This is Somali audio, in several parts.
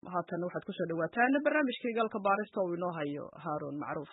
haatan waxaad ku soo dhawaataan barnaamijkii galka baarista oo inoo hayo Haaruun Macruuf.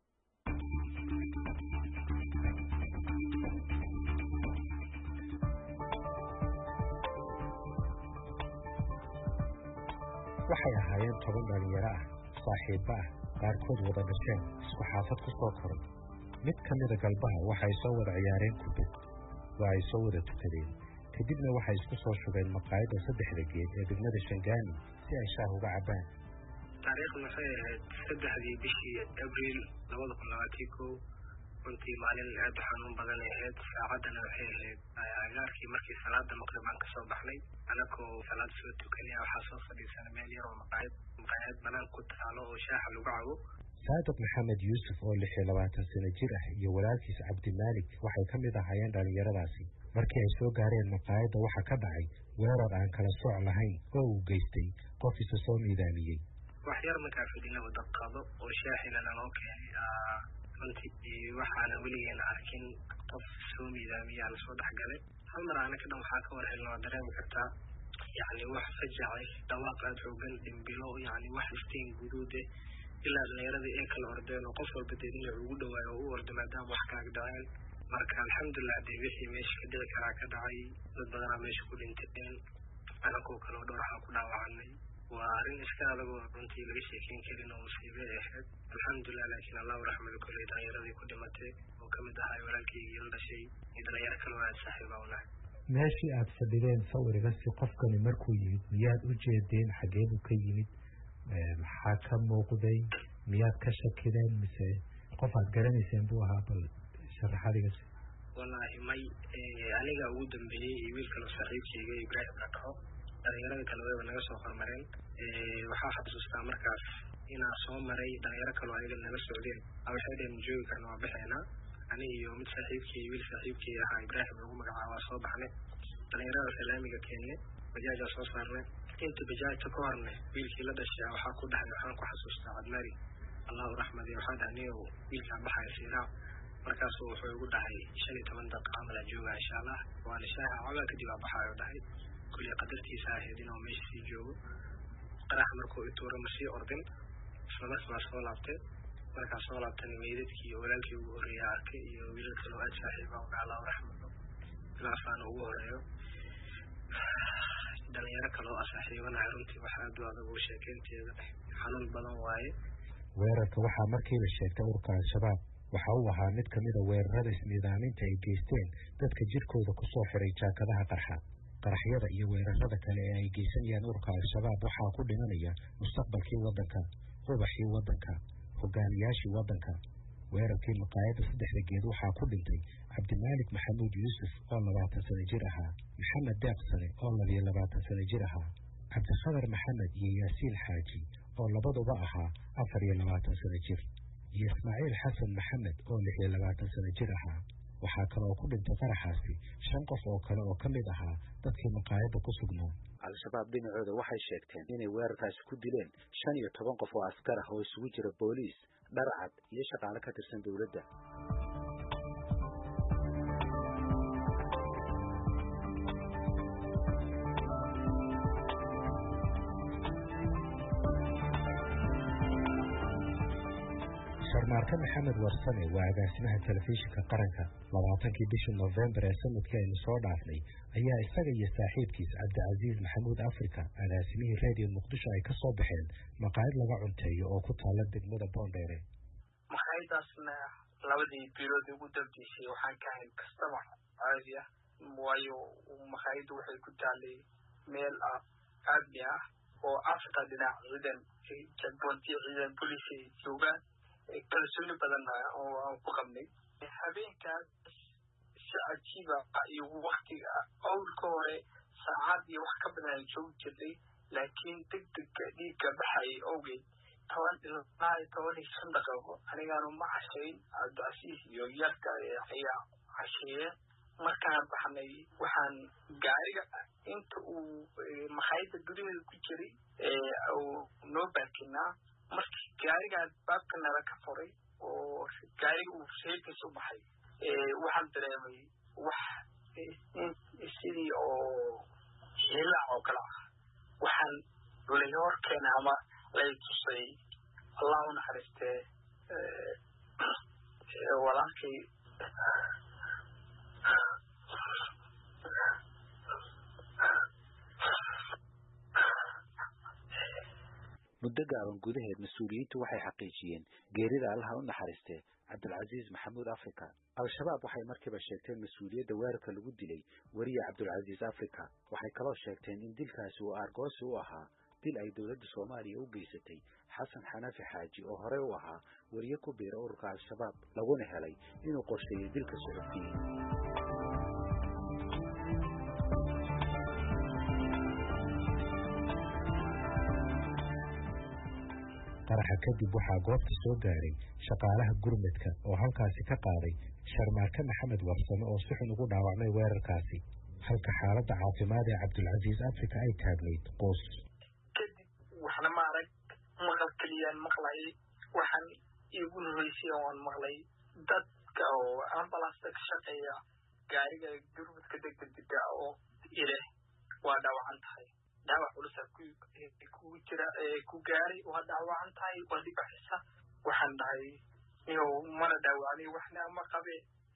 waxay ahaayeen 10 dhalinyaro ah saaxiibo ah qaarkood wada dhasheen isku xaafad ku soo koray mid ka mid ah galbaha waxay soo wada ciyaareen kubad waa ay soo wada tukadeen kadibna waxay isku soo shubeen maqaayadda saddexda geed ee degmada Shangaani si ay shaah uga cabaan. taariikhdu waxay ahayd 3 bishii Abriil 2021 runtii maalin aad u xanuun badan ahayd. saacadana waxay ahayd agaarkii markii salaada maqribaan ka soo baxnay anagoo salaad soo tukanaya waxaa soo fadhiisanay meel yar oo maqaayad banaan ku taalo oo shaaha lagu cabo. Saadiq Maxamed Yuusuf oo 26 sano jir ah iyo walaalkiis Cabdi Maalik waxay ka mid ahaayeen dhalinyaradaasi. markii ay soo gaareen maqaayadda waxa ka dhacay weerar aan kala sooc lahayn oo uu geystay qof isa soo miidaamiyey. wax yar markaa fadhina wada qado oo shaahina naloo keenay runtii waxaana weligeena arkin qof soo miidaamiya la soo dhexgalay. hal mar ana ka dhan waxaa ka war helno dareemi kartaa yani wax fajacay dhawaaq aad xoogan dhimbilo yani wax iftiin guduude ilaa dhalinyarada ee kala ordeen oo qof walba deedina ugu dhawaayo oo u ordo maadaama wax kaaga dhaceen. marka alxamdulillah dee wixii meesha ka dhici karaa ka dhacay dad badanaa meesha ku dhinteen anagoo kale oo dhowr waxaa ku dhaawacanay. waa arrin iska adag oo runtii laga sheekeyn karin oo musiibe ahayd. alxamdulillah laakiin allahu raxmado kolley dhalinyaradii ku dhimatay oo ka mid ahaa walaalkaygii la dhashay iyo dhalinyaro kale oo aad saaxiiba u nahay. meeshii aad fadhideen sawiriga si qofkani markuu yimid miyaad u jeedeen xagee buu ka yimid maxaa ka muuqday miyaad ka shakideen mise qof aad garanayseen buu ahaa bal sharaxadigas. wallaahi may aniga ugu dambeeyey iyo wiil kale saaxiibkayga Ibraahim la dhaho dhalinyarada kale way naga soo hormareen. waxaa xasuustaa markaas inaan soo maray dhalinyaro kale oo aniga naga socdeen waxay dheen joogi karna waa baxeena aniga iyo mid saaxiibkay wiil saaxiibkay ahaa Ibraahim lagu magacaabo soo baxnay dhalinyarada islaamiga keenay bajaaja soo saarnay. inta bajaajta ka horne wiilkii la dhashay waxaa ku dhahay waxaan ku xasuustaa Cabdimari allahu raxmadi waxaa dhahnay wiilkaan baxaya siiraa markaasuu wuxuu igu dhahay 15 daqiiqo camal jooga insha Allah waana shaaha caba kadib aan baxayo dhahay kulli qadartiisa ahayd inuu meesha sii joogo. qarax markuu ituuro ma sii ordin isla markaas soo laabtay markaas soo laabtay meedadkii walaalkii ugu horeeyay arkay iyo wiil kale oo aad saaxiib ah oo allahu raxmado ilaafaan ugu horeeyo dhalinyaro kale oo saaxiibana runtii waxa aad u adag oo sheekeynteeda xanuun badan waaye. weerarka waxaa markii la sheegtay ururka al-shabaab waxa uu ahaa mid ka mid ah weerarada ismiidaaminta ay geysteen dadka jirkooda ku soo xiray jaakadaha qaraxyada iyo weerarada kale ee ay geysanayaan ururka al-shabaab waxaa ku dhimanaya mustaqbalkii waddanka ubaxii waddanka hogaamiyaashii waddanka. weerarkii maqaayadda saddexda geed waxaa ku dhintay Cabdi Maalik Maxamuud Yuusuf oo 20 sano jir ahaa Maxamed Deeqsane oo 22 sano jir ahaa Cabdi Khadar Maxamed iyo Yaasiin Xaaji oo labaduba ahaa 24 sano jir iyo Ismaaciil Xasan Maxamed oo 26 sano jir ahaa. waxaa kaloo ku dhintay qaraxaasi 5 qof oo kale oo ka mid ahaa dadkii maqaayadda ku sugnaa. al-shabaab dhinacooda waxay sheegteen inay weerarkaasi ku dileen 15 qof oo askar ah oo isugu jira booliis dhar cad iyo shaqaale ka tirsan dawladda. Marka Maxamed Warsame waa agaasimaha telefishinka qaranka 20kii bishii November ee sanadkii aynu soo dhaafnay ayaa isaga iyo saaxiibkiis Cabdicaziz Maxamuud Afrika agaasimihii Radio Muqdisho ay ka soo baxeen maqaayad laga cunteeyo oo ku taala degmada Boondheere. maqaayadaasna labadii bilood ugu dambeysay waxaan ka hayn customer caadi ah waayo maqaayadu waxay ku taalay meel aadi ah oo Afrika dhinac ciidan ciidan police joogaan kalsooni badan oo aan ku qabnay. habeenkaas si cajiib ah iyo waqtiga awlka hore saacad iyo wax ka badan joog jirtay laakiin degdeg dhiigga baxay awgeed 15 daqiiqo anigaanu ma cashayn Cabdicaziz iyo yarka ayaa casheeyay. markaan baxnay waxaan gaariga inta uu maqaayadda gudaheeda ku jiray oo noo baakinaa markii gaariga baabka nala ka furay oo gaariga uu sheekay soo baxay waxaan dareemay wax sidii oo ilaa oo kala waxaan layorkeena ama lay tusay allah u naxariistee walaalkay muddo gaaban gudaheed mas-uuliyiintu waxay xaqiijiyeen geerida allaha u naxariistee cabdulcasiis maxamuud africa. al-shabaab waxay markiiba sheegteen mas-uuliyadda weerarka lagu dilay weriye cabdulcasiis africa. waxay kaloo sheegteen in dilkaasi uu aargoosi u ahaa dil ay dowladda soomaaliya u geysatay xasan xanafi xaaji oo horey u ahaa weriye ku biira ururka al-shabaab laguna helay inuu qorsheeyey dilka suxufiyiin. qaraxa kadib waxaa goobta soo gaaray shaqaalaha gurmadka oo halkaasi ka qaaday sharmaarke maxamed warsame oo si xun ugu dhaawacmay weerarkaasi, halka xaaladda caafimaad ee cabdulcasiis africa ay taagnayd qoos. kadib waxna ma arag maqal keliyaan maqlay, waxaan iigu nuhaysay oon maqlay dadka oo ambalasta ka shaqeeya gaariga gurmadka degdega oo ileh waa dhaawacan tahay, dhaawac culus kugu jira ku gaaray waa dhaawacan tahay, waa dhibaxisa. waxaan dhahay inuu mana dhaawacnay waxna ma qabe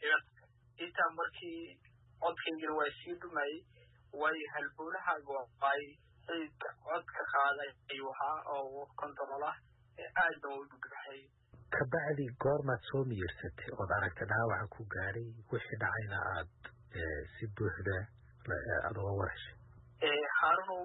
intaa markii codkaygana waa sii dhumayay, waayo halbowlaha gooqay ciidka codka qaaday ayuu ahaa oo kontarolah aadna u dhugbaxay. kabacdi goormaad soo miyirsatay ood aragta dhaawaca ku gaaray wixii dhacayna aad si buuxda aad uga warheshay? haarunow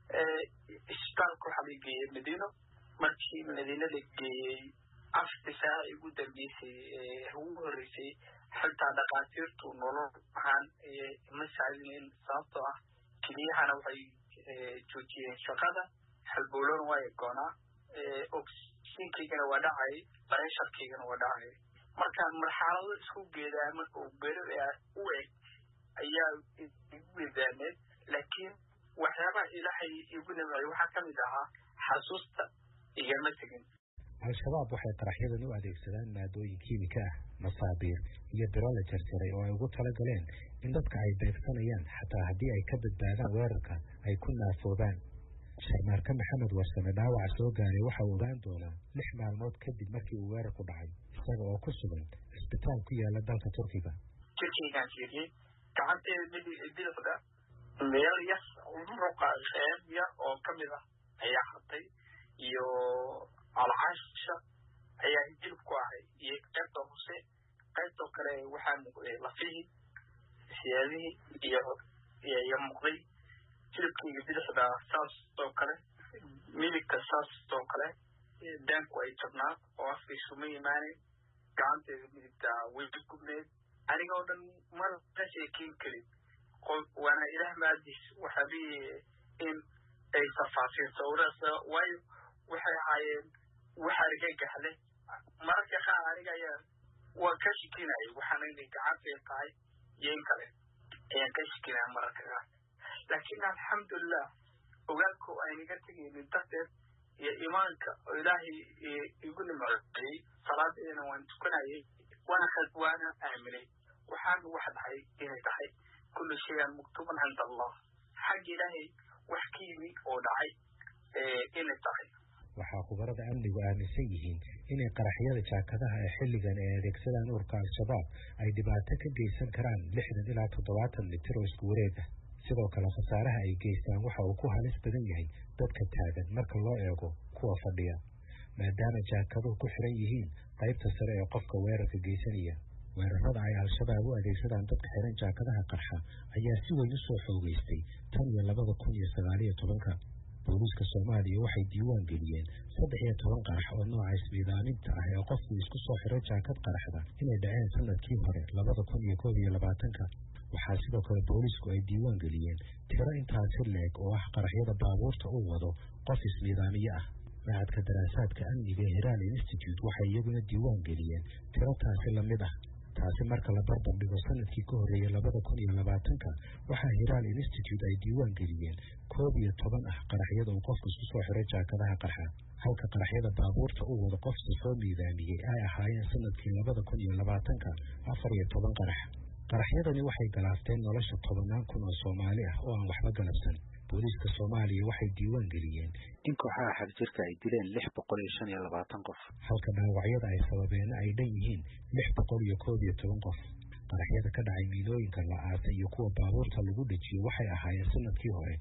isbitaalka waxaa la geeyey madiino. markii madiino la geeyey 4 saac ugu dambeysay ugu horeysay xitaa dhaqaatiirtu nolol ahaan ma saacadin, sababtoo ah keliyahana waxay joojiyeen shaqada, halbowlana waa goonaa, oksijiinkaygana waa dhacay, bareesharkaygana waa dhacay. markaan marxalado isku geedaaman oo beerada u eg ayaa igu weydaaneed, laakiin waxyaabaha ilaahay igu nimcay waxaa ka mid ahaa xasuusta igama tegin. al-shabaab waxay qaraxyadan u adeegsadaan maadooyin kiimika ah, masaabiir iyo biro la jarjaray oo ay ugu talagaleen in dadka ay beegsanayaan xataa haddii ay ka badbaadaan weerarka ay ku naafoobaan. sharmaarke maxamed warsame dhaawaca soo gaaray waxa uu ogaan doonaa 6 maalmood kadib markii uu weerarku dhacay, isaga oo ku sugan isbitaal ku yaala dalka Turkiga. jirkaygaan fiiriyey gacanteeda bidixda meel yas muruqa qeyb yar oo ka mid ah ayaa xatay, iyo alcaasha ayaa hilib ku ahay, iyo qaybta hoose, qaybtoo kale waxaa muuqday lafihii, siyaadihii iyo muuqday. hilibkayga bidixda saas oo kale, midigta saas oo kale, daanku ay jabnaa oo afkaysu ma imaaneyn, gacanteeda midigta way gubneed. aniga oo dhan mar ka sheekeyn karin, waana ilaah maadiis waxaabay in ay safaafeen sawiraas, waayo waxay ahaayeen wax argagax leh. mararka qaar aniga ayaa waa ka shekinayay waxaana inay gacantay tahay iyo in kale ayaan ka shekinaya mararka qaar, laakiin alxamdulilah ogaalka aynaga tegaynin darteed iyo imaanka oo ilaahay igu nimceeyey, salaadeena waan tukanayay, waana aaminay waxaan wax dhahay inay tahay kullu shayan muktuban cinda allah, xagga ilaahay wax ka yimi oo dhacay inay tahay. waxaa khubarada amnigu aaminsan yihiin inay qaraxyada jaakadaha ee xilligan ay adeegsadaan ururka al-shabaab ay dhibaato ka geysan karaan 60 ilaa 70 mitir oo isku wareeg ah. sidoo kale khasaaraha ay geystaan waxa uu ku halis badan yahay dadka taagan marka loo eego kuwa fadhiya, maadaama jaakaduhu ku xiran yihiin qaybta sare ee qofka weerarka geysanaya. weerarada ay al-shabaab u adeegsadaan dadka xiran jaakadaha qarxa ayaa si weyn u soo xoogeystay tan iyo 2019. booliiska Soomaaliya waxay diiwaan geliyeen 13 qarax oo nooca ismiidaaminta ah ee qofku isku soo xiray jaakad qaraxda inay dhaceen sanadkii hore 2021. waxaa sidoo kale booliisku ay diiwaan geliyeen tiro intaasi leeg oo ah qaraxyada baabuurta uu wado qof ismiidaamiye ah. Macadka daraasaadka amniga ee Hiral Institute waxay iyaguna diiwaan geliyeen tiro taasi la mid ah. taasi marka la barbar dhigo sanadkii ka horeeyay 2020, waxaa Hiral Institute ay diiwaan geliyeen 11 ah qaraxyada uu qofku isku soo xiray jaakadaha qarxa, halka qaraxyada baabuurta uu wado qof soo miidaamiyey ay ahaayeen sanadkii 2020 14 qarax. qaraxyadani waxay galaafteen nolosha 10,000 oo Soomaali ah oo aan waxba galabsan, booliiska Soomaaliya waxay diiwaan geliyeen in kooxaha xagjirka ay dileen 625 qof halka dhaawacyada ay sababeen ay dhan yihiin 611 qof. qaraxyada ka dhacay miilooyinka la aasay iyo kuwa baabuurta lagu dhajiyo waxay ahaayeen sanadkii hore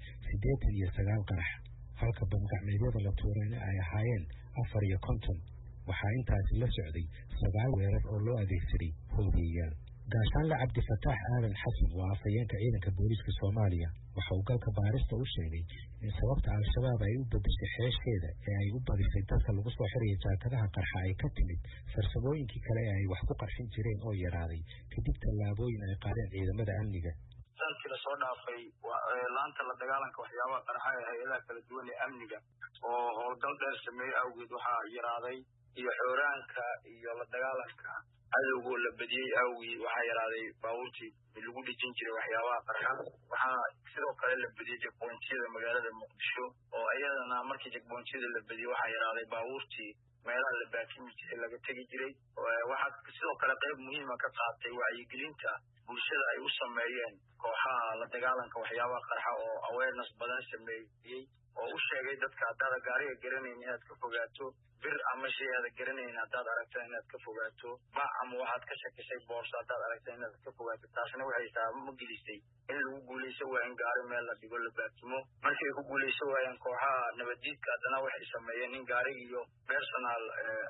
89 qarax halka bamgacmeedyada la tuurayna ay ahaayeen 54. waxaa intaasi la socday 9 weerar oo loo adeegsaday hoobiyeyaal. gaashaanle Cabdifataax Aadan Xasan waa afhayeenka ciidanka booliiska Soomaaliya waxa uu galka baarista u sheegay in sababta al-shabaab ay u bedeshay xeesheeda ee ay u badisay dadka lagu soo xiriyay jaakadaha qarxa ay ka timid farsamooyinkii kale ee ay wax ku qarxin jireen oo yaraaday kadib tallaabooyin ay qaadeen ciidamada amniga. sanadkii la soo dhaafay laanta la dagaalanka waxyaabaha qarxa ee hay'adaha kala duwan ee amniga oo howlgal dheer sameeyey awgeed waxaa yaraaday iyo xooraanka iyo la dagaalanka cadowgoo la badiyey awgeed waxaa yaraaday baabuurtii lagu dhijin jiray waxyaabaha qarxa. waxaa sidoo kale la badiyey jagboontyada magaalada Muqdisho oo iyadana markii jagboontyada la badiyey waxaa yaraaday baabuurtii meelaha la baakimi jiray laga tegi jiray. waxaa sidoo kale qayb muhiima ka qaatay wacyigelinta bulshada ay u sameeyeen kooxaha la dagaalanka waxyaabaha qarxa oo awareness badan sameeyey oo u sheegay dadka haddaad gaariga garanayn inaad ka fogaato bir ama shay aad garanayn haddaad aragto inaad ka fogaato bac ama waxaad ka shakisay boorso haddaad aragto inaad ka fogaato. taasna waxay sabab gelisay in lagu guuleysan waayo in gaari meel la dhigo la baatimo. markay ku guuleysan waayeen kooxaha nabaddiidka haddana waxay sameeyeen in gaariga iyo personal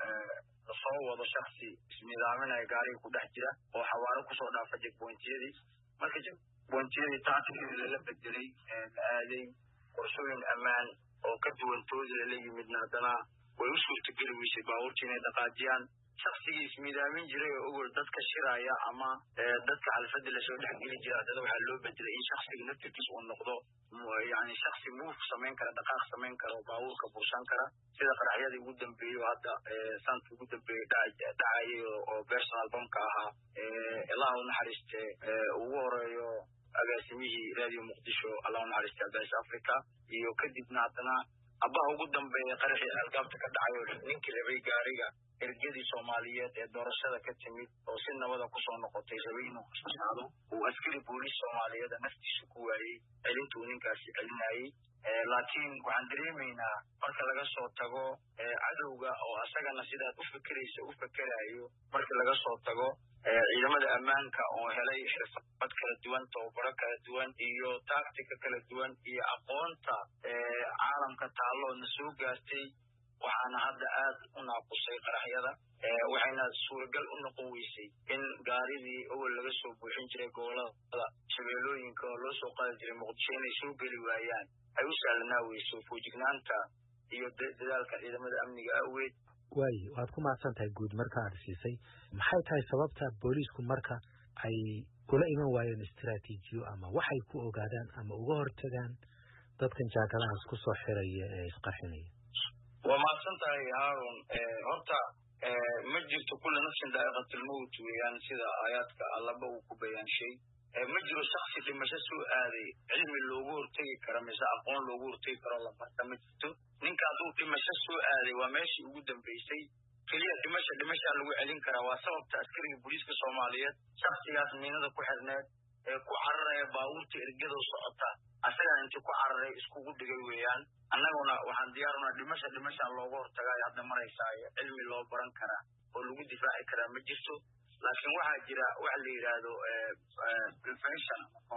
soo wado shakhsi ismidaaminaya gaariga ku dhex jira oo xawaaro kusoo dhaafa jagboontyadii. marka jagboontyadii taaskeeda la bedelay aaday qorshooyin ammaan oo ka duwan toodii lala yimidna haddana way u suurtageli weysay baabuurtii inay dhaqaajiyaan. shaksigii ismidaamin jiray oo ogol dadka shiraya ama dadka xalfadda lasoo dhexgeli jira haddana waxaa loo bedelay in shaksiga naftirkiis uu noqdo yani shaksi move samayn kara dhaqaaq samayn kara oo baabuurka bursan kara sida qaraxyadii ugu dambeeyey oo hadda sanadkii ugu dambeeyey dhacayay oo personal bomka ahaa allah u naxariiste ugu horeeyo agaasimihii radio Muqdisho allah u naxariiste Abdaas Africa iyo kadibna haddana abbaha ugu dambeeyay qaraxii algaabta ka dhacay oo ninkii rabay gaariga ergadii Soomaaliyeed ee doorashada ka timid oo si nabada ku soo noqotay rabay inuu kashaado uu askari booliis Soomaaliyeed naftiisa ku waayay celintuu ninkaasi celinayay. laakiin waxaan dareemaynaa marka laga soo tago cadowga oo asagana sidaad u fikirayso marka laga soo tago ciidamada ammaanka oo helay xirfad kala duwan tababaro kala duwan iyo tactica kala duwan iyo aqoonta caalamka taalloo na soo gaartay waxaana hadda aad u naaqusay qaraxyada waxayna suuragal u noqon weysay in gaaridii awal laga soo buuxin jiray gobolada shabeellooyinka oo loo soo qaadi jiray Muqdisho inay soo geli waayaan ay u sahlanaa weyso foojignaanta iyo dadaalka ciidamada amniga awgeed. waad ku mahadsantahay guud marka aad siisay maxay tahay sababta booliisku marka ay kula iman waayeen istiraatiijiyo ama waxay ku ogaadaan ama uga hortagaan dadkan jaakadahaas ku soo xiraya ee isqarxinaya? waa mahadsantahay Haarun. horta ma jirto kullu nafsin daa'iqatul mawt weeyaan sida aayaadka allaba uu ku bayaanshay. ma jiro shakhsi dhimasho soo aaday cilmi loogu hortagi karo mise aqoon loogu hortagi karo la barta ma jirto. ninka hadduu dhimasho soo aaday waa meeshii ugu dambeysay keliya dhimashaa lagu celin karaa. waa sababta askariga booliiska Soomaaliyeed shakhsigaas miinada ku xirneed ee ku cararaya baabuurta ergada socota asaga intii ku cararay iskugu dhigay weeyaan. annaguna waxaan diyaarunaa dhimasha looga hortagaa hadda maraysaa cilmi loo baran karaa oo lagu difaaci karaa ma jirto. laakiin waxaa jira wax la yiraahdo prevention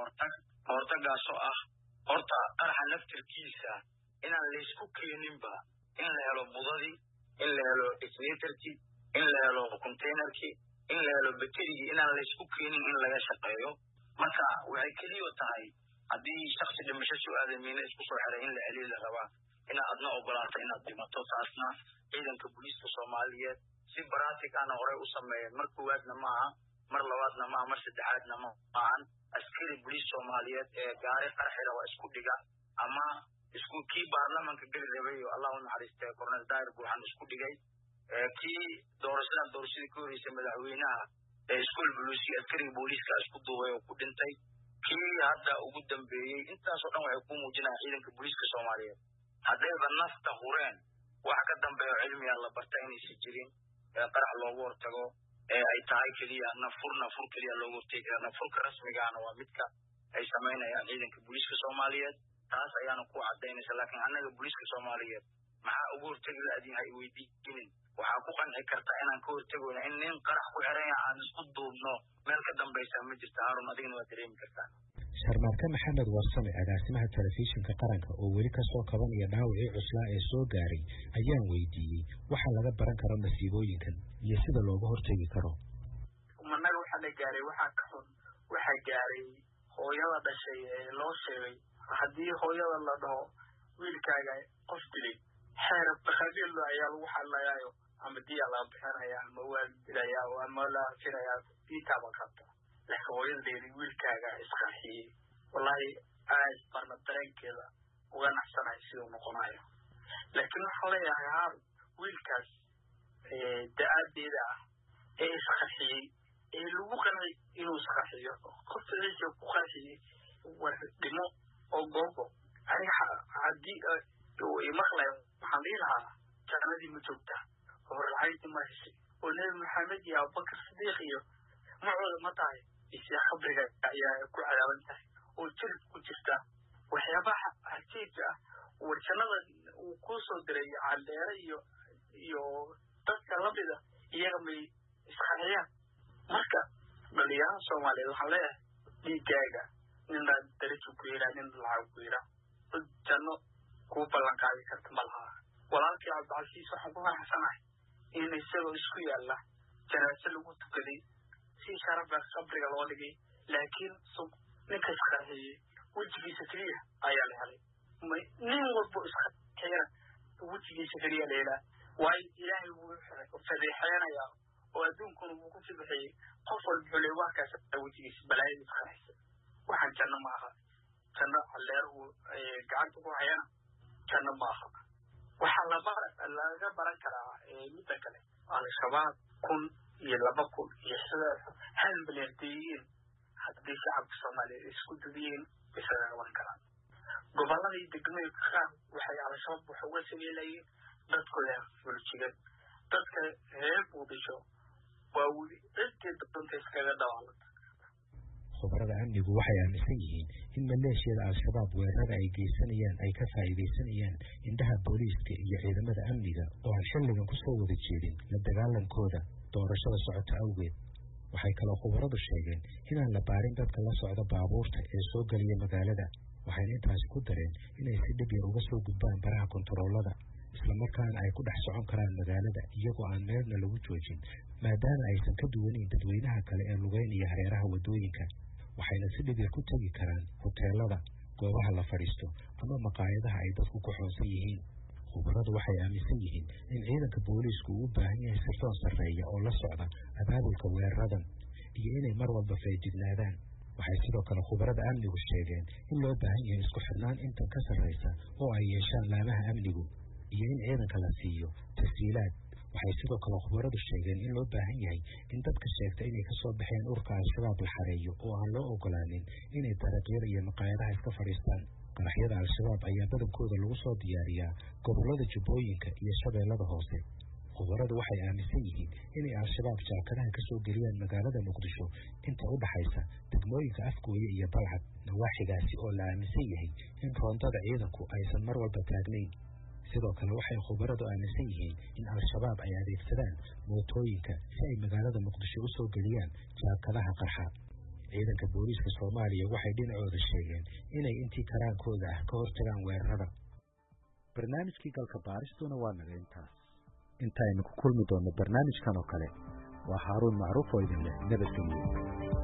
hortagaasoo ah horta qaraxa naftirkiisa inaan la isku keeninba in la helo budadii in la helo detonatorkii in la helo containerkii in la helo baterigii inaan la isku keenin in laga shaqeeyo. marka waxay keliya tahay haddii shakhsi dhimasho soo aaday miina isku soo xiray in la celiyo la rabaa inaad adna ogolaato inaad dhimato. taasna ciidanka booliiska Soomaaliyeed si baraatig ahna horey u sameeyeen. mar koowaadna maaha mar labaadna maaha mar saddexaadna maahan. askari booliis Soomaaliyeed ee gaari qarxira waa isku dhiga ama isku kii baarlamaanka geli rabay oo allah u naxariistay Cornel Daahir Buuxan isku dhigay kii doorashadii ka horeysay madaxweynaha ee iskool buluusi askariga booliiska isku duubay oo ku dhintay kii hadda ugu dambeeyey. intaasoo dhan waxay ku muujinayaan ciidanka booliiska Soomaaliyeed haddayba nafta hureen wax ka dambeeyo cilmiga la barta inaysan jirin qarax loogu hortago ay tahay keliya nafur keliya loogu hortagi. nafurka rasmigaana waa midka ay samaynayaan ciidanka booliiska Soomaaliyeed taas ayaana ku cadaynaysa laakiin annaga booliiska Soomaaliyeed maxaa ugu hortagi laadiin ay weydiinin waxaa ku qanci karta inaan ka hortagoona in nin qarax ku xiran yahay aan isku duubno meel ka dambaysa ma jirto Harun adigna waa dareemi kartaa Sharmaarka Maxamed Warsame agaasimaha telefishinka qaranka oo weli ka soo kabanaya dhaawacii cuslaa ee soo gaaray ayaan weydiiyey waxa laga baran karo masiibooyinkan iyo sida looga hortagi karo managa waxa la gaaray waxa gaaray hooyada dhashay ee loo sheegay haddii hooyada la dhaho wiilkaaga qof dilay xeer qabiil ayaa lagu xalayaayo ama diya la bixinaya ama waa dilaya ama la firaya diitaba qabta laakiin hooyada wiilkaaga isqarxiyay wallahi ay barna dareenkeeda uga naxsanahay sidoo noqonayo laakiin waxa la yahay wiilkaas daadeeda ee isqarxiyay ee lagu qanay inuu isqarxiyo qofkiisa ku qarxiyay war dhimo oo googo ariga hadii oo imaqlay waxaan leeyahay jannadii ma joogta oo raaytii ma heshay oo nabi maxamed iyo abubakar sidiiq iyo macooda ma tahay isii khabriga ayaa ku cadaaban tahay oo jirib ku jirta waxyaabaha ajiibka oo jannada uu ku soo diray calleera iyo dadka labida iyaga may isqarxiyaan marka dhalinyarada Soomaaliyeed waxaa leeyahay dhiigaaga ninna darajo ku yira nin lacag ku yira janno ku ballan qaadi karta malaha walaalkii Cabdicasiis waxaan ku faraxsanahay in isagoo isku yaala janaasa lagu tukaday si sharaf ah qabriga loo dhigay laakiin ninka isqarxiyay wajigiisa kaliya ayaa la helay nin walba isqarxiyay wajigiisa kaliya la helay way ilaahay wuu fadeexaynaya oo adduunkuna uu ku fidixay qof walba le wax kaas wajigiisa balaayada isqarxisay waxaan janno ma aha janno alleer uu gacanta ku hayana janno ma aha waxa laga baran karaa mid kale al-shabaab kun iyo 2,000 iyo hal milyan haddii shacabka Soomaaliyeed isku dubiyeen isaga qaban karaan gobolada iyo degmooyinka qaar waxay al-shabaab wax uga sameeyeen dadkooda fuljigan dadka reer Muqdisho waa weli inta doonta iskaga dhawaaqay khubarada amnigu waxay aaminsan yihiin in maleeshiyada al-shabaab weerarada ay geysanayaan ay ka faa'iideysanayaan indhaha booliiska iyo ciidamada amniga oo aan xilligan ku soo wada jeedin la dagaalankooda doorashada socota awgeed waxay kaloo khubaradu sheegeen inaan la baarin dadka la socda baabuurta ee soo geliya magaalada waxayna intaasi ku dareen inay si dhib yar uga soo gudbaan baraha kontaroolada islamarkaana ay ku dhex socon karaan magaalada iyagoo aan meelna lagu joojin maadaama aysan ka duwanayn dadweynaha kale ee lugeynaya hareeraha wadooyinka waxayna si dhib yar ku tegi karaan hoteelada goobaha la fadhiisto ama maqaayadaha ay dadku ku xoonsan yihiin khubaradu waxay aaminsan yihiin in ciidanka booliisku uu u baahan yahay sirdoon sarreeya oo la socda abaabulka weeraradan iyo inay mar walba feejignaadaan waxay sidoo kale khubarada amnigu sheegeen in loo baahan yahay isku xirnaan intan ka sarreysa oo ay yeeshaan laamaha amnigu iyo in ciidanka la siiyo tasiilaad waxay sidoo kale khubaradu sheegeen in loo baahan yahay in dadka sheegta inay ka soo baxeen urka al-shabaab la xareeyo oo aan loo ogolaanin inay dariiqyada iyo maqaayadaha iska fadhiistaan qaraxyada al-shabaab ayaa badankooda lagu soo diyaariyaa gobolada jubbooyinka iyo shabeellada hoose khubaradu waxay aaminsan yihiin inay al-shabaab jaakadaha ka soo geliyaan magaalada Muqdisho inta u dhaxaysa degmooyinka Afgooye iyo Balcad nawaaxigaasi oo la aaminsan yahay in roondada ciidanku aysan mar walba taagnayn sidoo kale waxay khubaradu aaminsan yihiin in al-shabaab ay adeegsadaan mootooyinka si ay magaalada Muqdisho u soo geliyaan jaakadaha qarxa ciidanka booliiska Soomaaliya waxay dhinacooda sheegeen inay intii karaankooda ka hortagaan weerarada barnaamijkii galka baaristuna waa naga intaaynu ku kulmi doonno barnaamijkan oo kale waa Haaruun Macruuf oo idin leh nabadgelyo